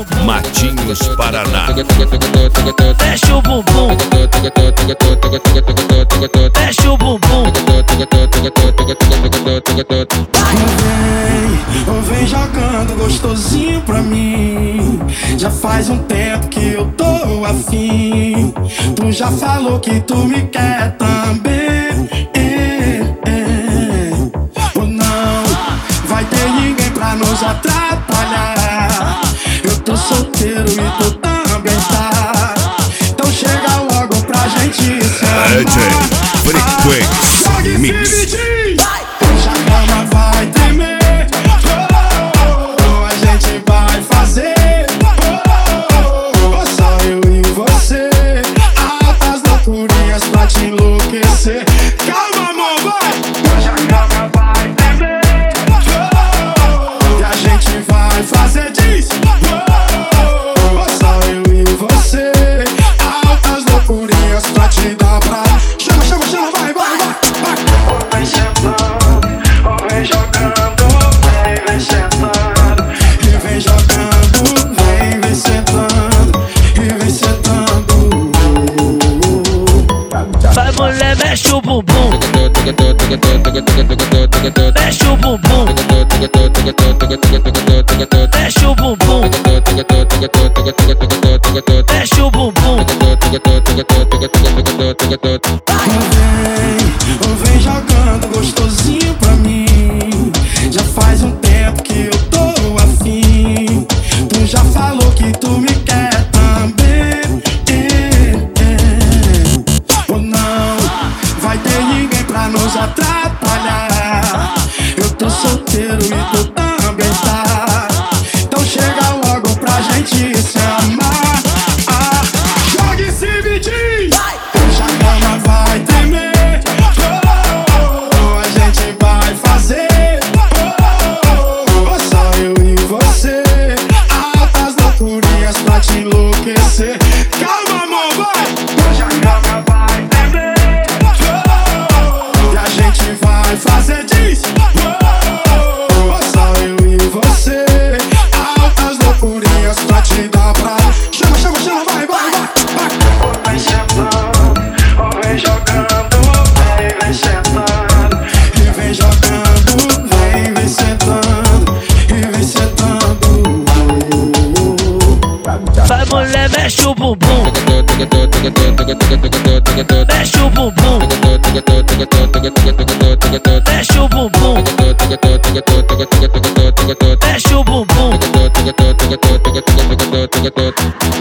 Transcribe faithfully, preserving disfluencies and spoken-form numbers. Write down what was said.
Matinhos, Paraná. Mexe o bumbum, mexe o bumbum. Vem, vem jogando gostosinho pra mim. Já faz um tempo que eu tô afim. Tu já falou que tu me quer também. É, é. Ou não vai ter ninguém pra nos atrapalhar. Eu tô solteiro e tu também tá. Então chega logo pra gente se amar. D J Frequência Mix. Já a cama vai tremer. Oh, a gente vai fazer. Oh, só eu e você. Altas loucurinhas pra te enlouquecer. Calma, amor, vai. Hoje a cama vai tremer. Oh, e a gente vai fazer disso. Oh, só eu e você. Altas loucurinhas pra te dar pra. Chama, chama, chama, vai, vai, vai, vai. Vem sentando, vem jogando, vem, vem sentando. E vem jogando, vem, vem sentando. E vem sentando. Vai, mulher, mexe o bumbum, mexe o bumbum, mexe o bumbum, mexe o bumbum. Vem, vem jogando gostosinho pra mim. Já faz um tempo que eu tô afim. Tu já falou que tu me quer também. É, é. Ou não vai ter ninguém pra nos atrapalhar. Eu tô solteiro e tu também tá. Então chega logo pra gente se amar. Ah, joga esse vidinho. Hoje a cama vai tremer. Oh, a gente vai fazer. Oh, só eu e você. Altas loucurinhas pra te enlouquecer. Calma, amor, vai. Hoje a cama vai tremer. Oh, e a gente vai fazer disso. Oh, só eu e você. Altas loucurinhas pra te dar pra. Chama, chama, chama, vai, vai, vai, vai. Vem sentando, vem jogando, vem, vem sentando. E vem jogando, vem, vem sentando. E vem sentando. Vai, mulher, mexe o bumbum, mexe o bumbum, mexe o bumbum, mexe o bumbum.